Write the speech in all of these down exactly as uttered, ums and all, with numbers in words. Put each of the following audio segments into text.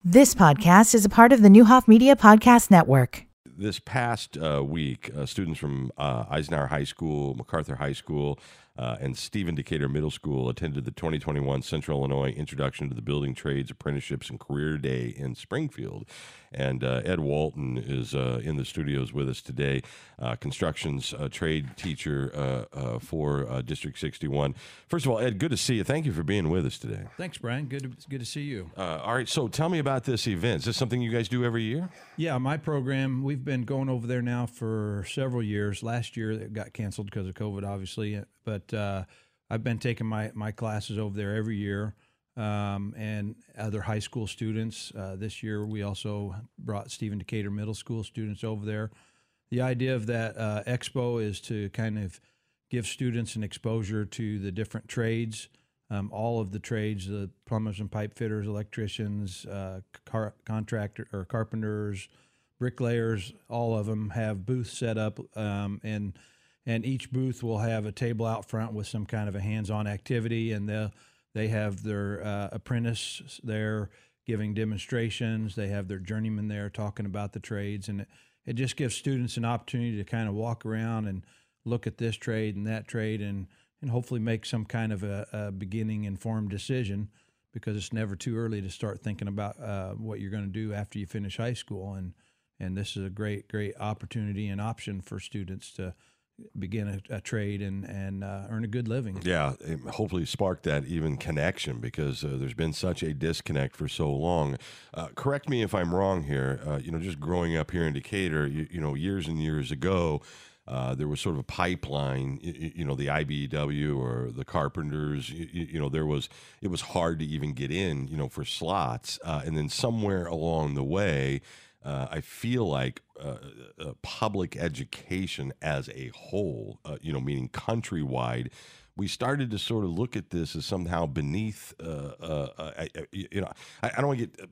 This podcast is a part of the Newhoff Media Podcast Network. This past uh, week, uh, students from uh, Eisenhower High School, MacArthur High School, uh, and Stephen Decatur Middle School attended the twenty twenty-one Central Illinois Introduction to the Building Trades, Apprenticeships, and Career Day in Springfield. And uh, Ed Walton is uh, in the studios with us today, uh, construction's uh, trade teacher uh, uh, for uh, District sixty-one. First of all, Ed, good to see you. Thank you for being with us today. Thanks, Brian. Good to, good to see you. Uh, all right, so tell me about this event. Is this something you guys do every year? Yeah, my program, we've been going over there now for several years. Last year it got canceled because of COVID, obviously, but uh, I've been taking my, my classes over there every year. Um, and other high school students. Uh, this year, we also brought Stephen Decatur Middle School students over there. The idea of that uh, expo is to kind of give students an exposure to the different trades, um, all of the trades, the plumbers and pipe fitters, electricians, uh, car- contractor or carpenters, bricklayers. All of them have booths set up, um, and and each booth will have a table out front with some kind of a hands-on activity, and they'll They have their uh, apprentice there giving demonstrations. They have their journeyman there talking about the trades. And it, it just gives students an opportunity to kind of walk around and look at this trade and that trade and, and hopefully make some kind of a, a beginning informed decision, because it's never too early to start thinking about uh, what you're going to do after you finish high school. And, and this is a great, great opportunity and option for students to begin a, a trade and, and uh, earn a good living. Yeah, hopefully spark that even connection, because uh, there's been such a disconnect for so long. Uh, correct me if I'm wrong here. Uh, you know, just growing up here in Decatur, you, you know, years and years ago, uh, there was sort of a pipeline, you, you know, the I B E W or the Carpenters, you, you know, there was, it was hard to even get in, you know, for slots. Uh, and then somewhere along the way, Uh, I feel like uh, uh, public education as a whole, uh, you know, meaning countrywide, we started to sort of look at this as somehow beneath, uh, uh, uh, I, you know, I, I don't want to get, uh,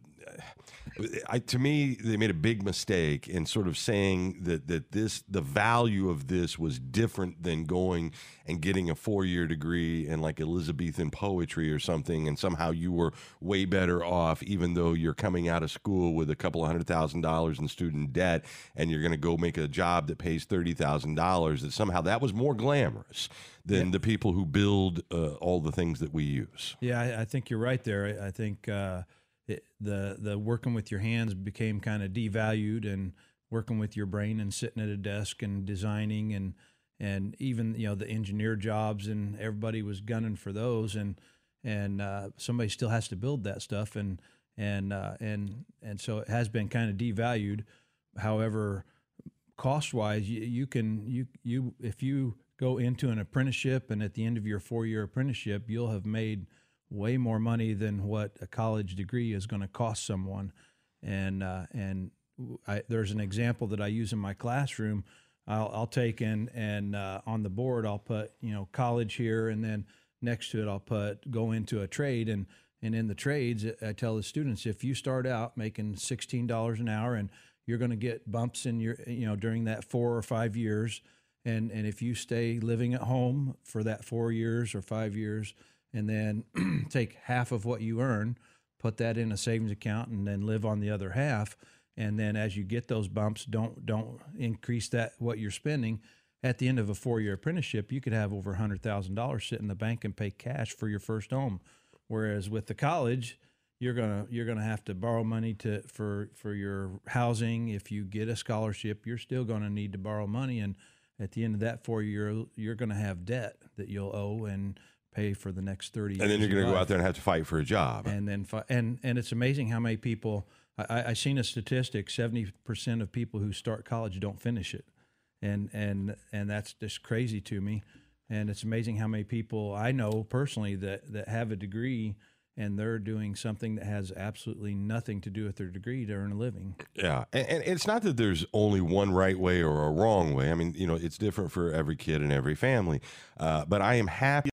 I, to me, they made a big mistake in sort of saying that, that this, the value of this was different than going and getting a four-year degree in like Elizabethan poetry or something, and somehow you were way better off, even though you're coming out of school with a couple of hundred thousand dollars in student debt, and you're going to go make a job that pays thirty thousand dollars, that somehow that was more glamorous than yeah. the people who build uh, all the things that we use. Yeah, I, I think you're right there. I, I think uh, it, the the working with your hands became kind of devalued, and working with your brain and sitting at a desk and designing, and and even, you know, the engineer jobs, and everybody was gunning for those, and and uh, somebody still has to build that stuff, and and uh, and and so it has been kind of devalued. However, cost wise, you, you can you you if you go into an apprenticeship, and at the end of your four-year apprenticeship, you'll have made way more money than what a college degree is going to cost someone. And uh, and I, there's an example that I use in my classroom. I'll, I'll take in, and uh, on the board I'll put, you know, college here, and then next to it I'll put go into a trade. And, and in the trades, I tell the students, if you start out making sixteen dollars an hour, and you're going to get bumps in your, you know, during that four or five years, And and if you stay living at home for that four years or five years, and then take half of what you earn, put that in a savings account, and then live on the other half, and then as you get those bumps, don't don't increase that what you're spending. At the end of a four-year apprenticeship, you could have over one hundred thousand dollars sit in the bank and pay cash for your first home. Whereas with the college, you're gonna you're gonna have to borrow money to for for your housing. If you get a scholarship, you're still gonna need to borrow money, and at the end of that four year, you're going to have debt that you'll owe and pay for the next thirty years. And then you're going to go out there and have to fight for a job. And then, fi- and and it's amazing how many people. I, I seen a statistic: seventy percent of people who start college don't finish it, and and and that's just crazy to me. And it's amazing how many people I know personally that that have a degree, and they're doing something that has absolutely nothing to do with their degree to earn a living. Yeah, and, and it's not that there's only one right way or a wrong way. I mean, you know, it's different for every kid and every family. Uh, but I am happy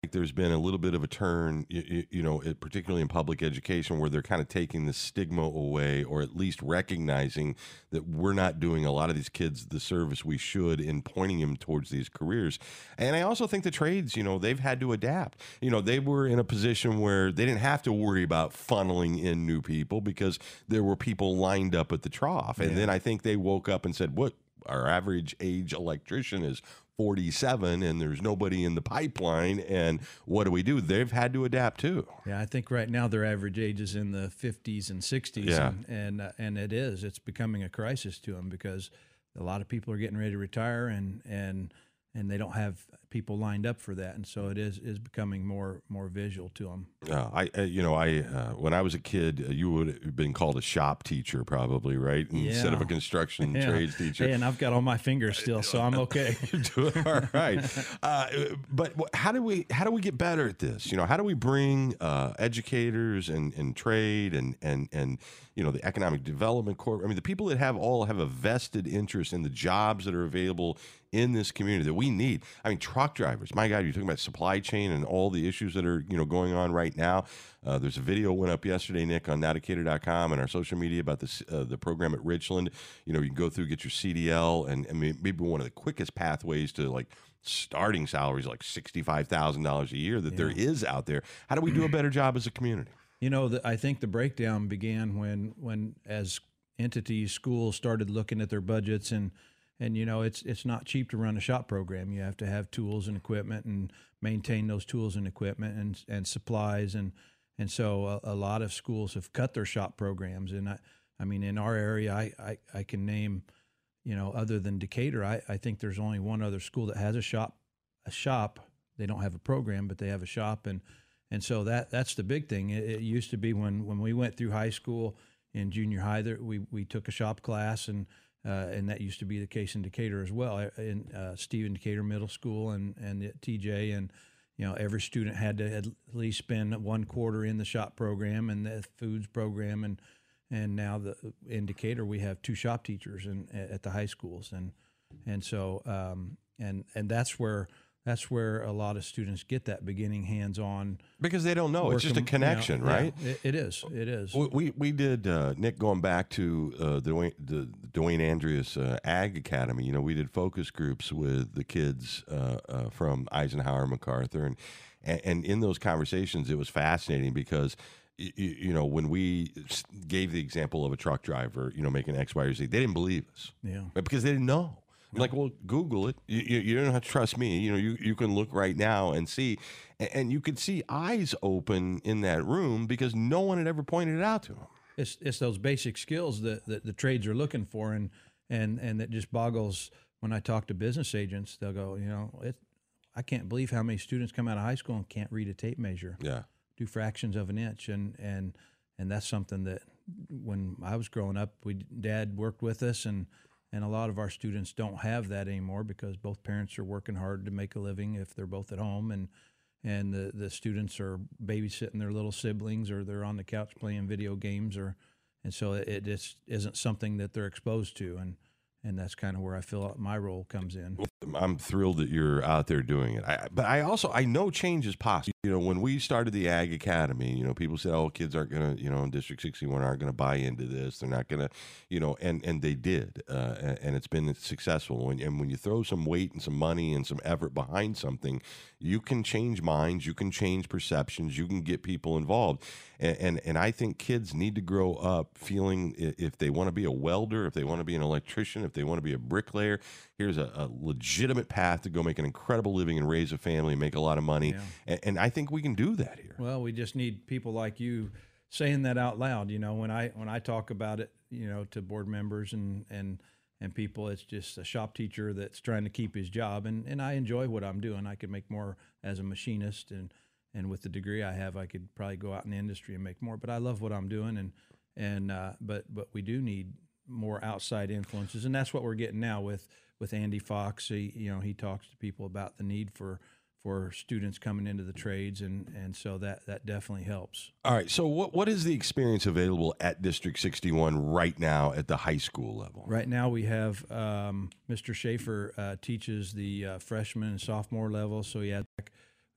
there's been a little bit of a turn, you, you know, it- particularly in public education, where they're kind of taking the stigma away, or at least recognizing that we're not doing a lot of these kids the service we should in pointing them towards these careers. And I also think the trades, you know, they've had to adapt. You know, they were in a position where they didn't have to worry about funneling in new people because there were people lined up at the trough. And Yeah. then I think they woke up and said, what, our average age electrician is forty-seven and there's nobody in the pipeline, and what do we do? They've had to adapt too. Yeah, I think right now their average age is in the fifties and sixties, Yeah. and and, uh, and it is. It's becoming a crisis to them because a lot of people are getting ready to retire, and and and they don't have people lined up for that, and so it is is becoming more more visual to them. Uh, I, uh, you know, I uh, when I was a kid, uh, you would have been called a shop teacher, probably, right, instead of a Yeah. construction Yeah. trades teacher. Hey, and I've got all my fingers still, so I'm okay. You're doing all right. Uh, but wh- how do we how do we get better at this? You know, how do we bring uh, educators and, and trade and and and you know the economic development corp? I mean, the people that have all have a vested interest in the jobs that are available in this community that we need. I mean, truck drivers. My God, you're talking about supply chain and all the issues that are you know going on right now. Uh, there's a video went up yesterday, Nick, on now decatur dot com and our social media about this uh, the program at Richland. You know, you can go through, get your C D L, and, and maybe one of the quickest pathways to like starting salaries like sixty-five thousand dollars a year that there is out there. How do we do a better job as a community? You know, the, I think the breakdown began when, when as entities, schools started looking at their budgets, and and you know, it's it's not cheap to run a shop program. You have to have tools and equipment and maintain those tools and equipment and and supplies, and and so a, a lot of schools have cut their shop programs. And I, I mean, in our area, I I, I can name, you know, other than Decatur, I, I think there's only one other school that has a shop, a shop. They don't have a program, but they have a shop, and and so that that's the big thing. It, it used to be when, when we went through high school and junior high, there, we we took a shop class, and uh, and that used to be the case in Decatur as well. In uh, Stephen Decatur Middle School and and at T J, and you know, every student had to at least spend one quarter in the shop program and the foods program, and and now the in Decatur we have two shop teachers in, at the high schools, and and so um, and and that's where that's where a lot of students get that beginning hands-on. Because they don't know. It's just a working, connection, you know, right? Yeah, it, it is. It is. We we, we did uh, Nick, going back to uh, the Dwayne, the Dwayne Andreas uh, Ag Academy. You know, we did focus groups with the kids uh, uh, from Eisenhower, MacArthur, and, and and in those conversations, it was fascinating because you, you know, when we gave the example of a truck driver, you know, making X, Y, or Z, they didn't believe us. Yeah. Because they didn't know. I'm like, well, Google it. You, you, you don't have to trust me. You know, you, you can look right now and see. And, and you could see eyes open in that room because no one had ever pointed it out to them. It's it's those basic skills that, that the trades are looking for, and and and that just boggles when I talk to business agents. They'll go, you know, it, I can't believe how many students come out of high school and can't read a tape measure. Yeah. Do fractions of an inch, and and and that's something that when I was growing up, we Dad worked with us, and and a lot of our students don't have that anymore because both parents are working hard to make a living if they're both at home, and and the the students are babysitting their little siblings, or they're on the couch playing video games, or and so it, it just isn't something that they're exposed to, and and that's kind of where I feel my role comes in. I'm thrilled that you're out there doing it. I, but I also, I know change is possible. You know, when we started the Ag Academy, you know, people said, oh, kids aren't going to, you know, in District sixty-one aren't going to buy into this. They're not going to, you know, and, and they did. Uh, and, and it's been successful. And, and when you throw some weight and some money and some effort behind something, you can change minds, you can change perceptions, you can get people involved. And, and, and I think kids need to grow up feeling if they want to be a welder, if they want to be an electrician, if they want to be a bricklayer, here's a, a legitimate path to go make an incredible living and raise a family and make a lot of money. Yeah. And, and I think we can do that here. Well, we just need people like you saying that out loud. You know, when I when I talk about it, you know, to board members and and and people, it's just a shop teacher that's trying to keep his job, and and I enjoy what I'm doing. I could make more as a machinist, and and with the degree I have, I could probably go out in the industry and make more. But I love what I'm doing, and and uh, but but we do need more outside influences, and that's what we're getting now with with Andy Fox. He, you know, he talks to people about the need for for students coming into the trades, and and so that that definitely helps. All right. So what what is the experience available at District sixty-one right now at the high school level? Right now we have um, Mister Schaefer uh, teaches the uh, freshman and sophomore level, so he has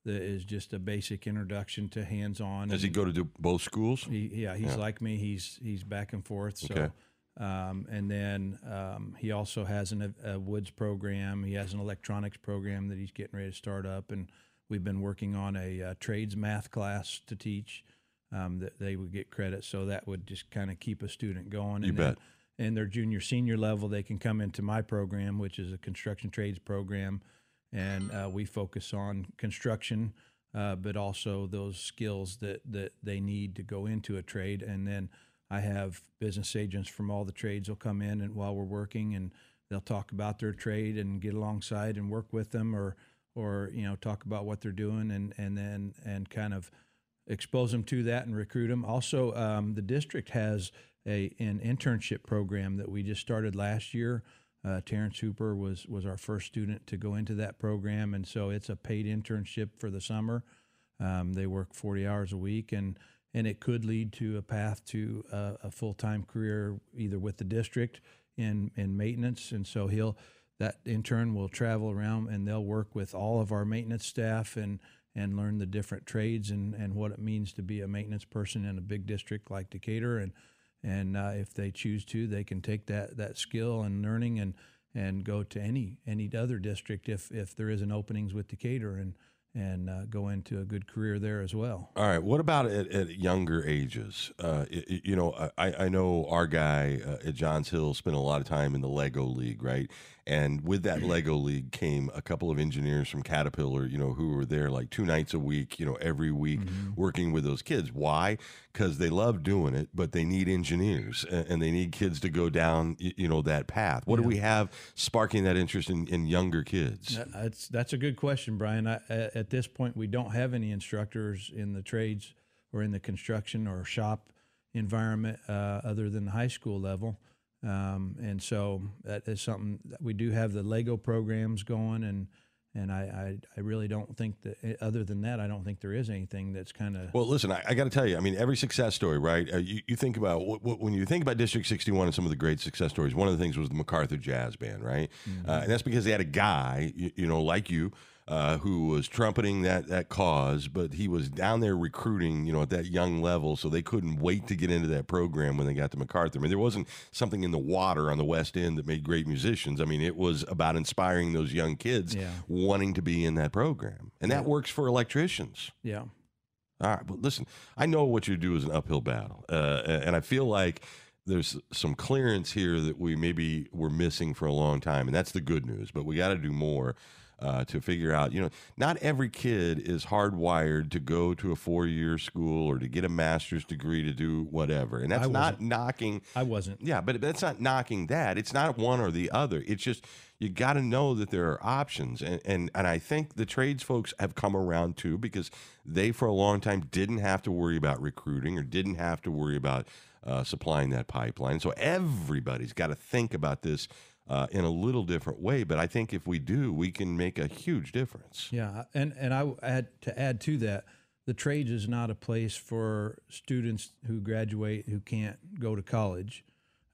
that is just a basic introduction to hands-on. Does he go to do both schools? He, yeah, he's Yeah. like me. He's he's back and forth. So, Okay. um, and then um, he also has an, a Woods program. He has an electronics program that he's getting ready to start up, and we've been working on a, uh trades math class to teach um, that they would get credit. So that would just kind of keep a student going. You and bet. Then, in their junior senior level, they can come into my program, which is a construction trades program, and uh, we focus on construction, uh, but also those skills that that they need to go into a trade. And then I have business agents from all the trades will come in and while we're working, and they'll talk about their trade and get alongside and work with them, or or you know talk about what they're doing, and and then and kind of expose them to that and recruit them. Also, um, the district has a an internship program that we just started last year. Uh, Terrence Hooper was was our first student to go into that program, and so it's a paid internship for the summer. Um, they work forty hours a week, and and it could lead to a path to a, a full time career either with the district in in maintenance. And so he'll that intern will travel around and they'll work with all of our maintenance staff and and learn the different trades and and what it means to be a maintenance person in a big district like Decatur. And And uh, if they choose to, they can take that, that skill and learning and, and go to any any other district if, if there is an openings with Decatur and and uh, go into a good career there as well. All right. What about at, at younger ages? Uh, it, it- you know, I, I know our guy uh, at Johns Hill spent a lot of time in the Lego League, right? And with that Lego League came a couple of engineers from Caterpillar, you know, who were there like two nights a week, you know, every week working with those kids. Why? Because they love doing it, but they need engineers and, and they need kids to go down, y- you know, that path. What do we have sparking that interest in, in younger kids? That- That's that's a good question, Brian. I, a- at this point, we don't have any instructors in the trades or in the construction or shop environment uh, other than the high school level, um, and so that is something that we do have the Lego programs going, and and I I, I really don't think that other than that, I don't think there is anything that's kind of Well, listen, I, I got to tell you, I mean, every success story, right? Uh, you, you think about wh- wh- when you think about District sixty-one and some of the great success stories, one of the things was the MacArthur Jazz Band, right? Uh, and that's because they had a guy, you, you know, like you, uh, who was trumpeting that that cause, but he was down there recruiting, you know, at that young level, so they couldn't wait to get into that program when they got to MacArthur. I mean, there wasn't something in the water on the West End that made great musicians. I mean, it was about inspiring those young kids Yeah. wanting to be in that program, and that works for electricians. yeah. All right, but listen, I know what you do is an uphill battle, uh, and I feel like there's some clearance here that we maybe were missing for a long time, and that's the good news. But we got to do more uh, to figure out. You know, not every kid is hardwired to go to a four-year school or to get a master's degree to do whatever, and that's I not wasn't. knocking. I wasn't. Yeah, but that's not knocking that. It's not one or the other. It's just you got to know that there are options, and, and and I think the trades folks have come around too because they for a long time didn't have to worry about recruiting or didn't have to worry about uh, supplying that pipeline. So everybody's got to think about this uh, in a little different way. But I think if we do, we can make a huge difference. Yeah, and and I add to add to that, the trades is not a place for students who graduate who can't go to college.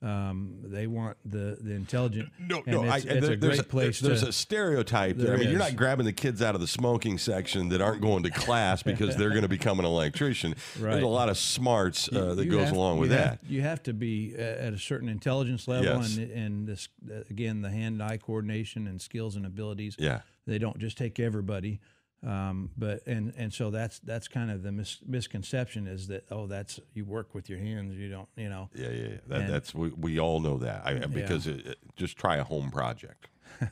Um, they want the the intelligent. No, and no, it's, I, it's there- a there's great place. There's to, a stereotype there. There I mean, you're is. not grabbing the kids out of the smoking section that aren't going to class because they're going to become an electrician. Right. There's a lot of smarts uh, that you goes have- along with you that. have- you have to be a- at a certain intelligence level, Yes. and and this uh, again the hand-eye coordination and skills and abilities. Yeah. They don't just take everybody, um, but and and so that's that's kind of the mis- misconception is that oh that's you work with your hands, you don't you know. Yeah, yeah, yeah. That, And- that's we, we all know that I, because it, it- just try a home project.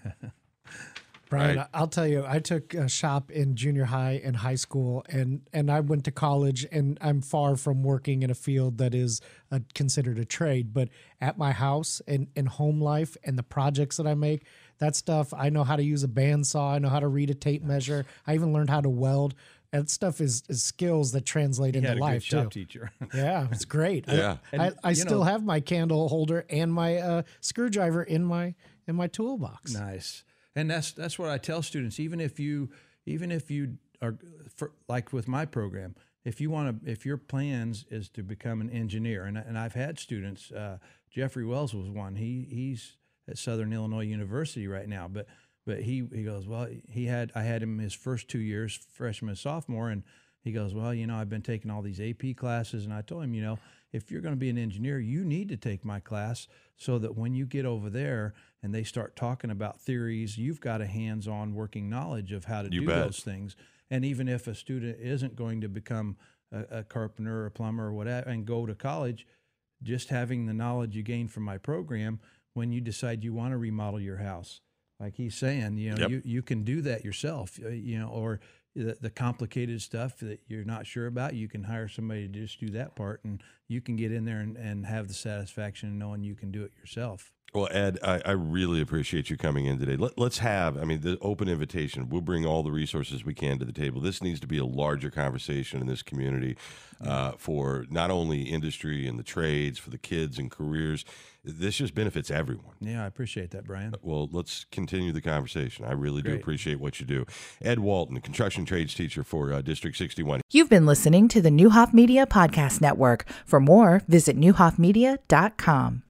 Brian, Right. I'll tell you, I took a shop in junior high and high school, and, and I went to college, and I'm far from working in a field that is a, considered a trade. But at my house and in home life and the projects that I make, that stuff, I know how to use a bandsaw. I know how to read a tape measure. I even learned how to weld. That stuff is, is skills that translate He into had a good life, shop too. teacher. Yeah, it's great. Yeah. I, I, And, I you still know- have my candle holder and my uh, screwdriver in my in my toolbox. Nice. And that's that's what I tell students. Even if you even if you are for, like with my program, if you want to, if your plans is to become an engineer, and and I've had students. Uh, Jeffrey Wells was one. He he's at Southern Illinois University right now. But But he, he goes, well, he had, I had him his first two years, freshman and sophomore. And he goes, well, you know, I've been taking all these A P classes. And I told him, you know, if you're going to be an engineer, you need to take my class so that when you get over there and they start talking about theories, you've got a hands-on working knowledge of how to You do bet. those things. And even if a student isn't going to become a, a carpenter or a plumber or whatever and go to college, just having the knowledge you gain from my program, when you decide you want to remodel your house, like he's saying, you know, Yep. you, you can do that yourself, uh, you know, or the, the complicated stuff that you're not sure about, you can hire somebody to just do that part, and you can get in there and, and have the satisfaction of knowing you can do it yourself. Well, Ed, I, I really appreciate you coming in today. Let, let's have, I mean, the open invitation. We'll bring all the resources we can to the table. This needs to be a larger conversation in this community uh, for not only industry and the trades, for the kids and careers. This just benefits everyone. Yeah, I appreciate that, Brian. Well, let's continue the conversation. I really do Great. appreciate what you do. Ed Walton, construction trades teacher for uh, District sixty-one. You've been listening to the Newhoff Media Podcast Network. For more, visit newhoff media dot com.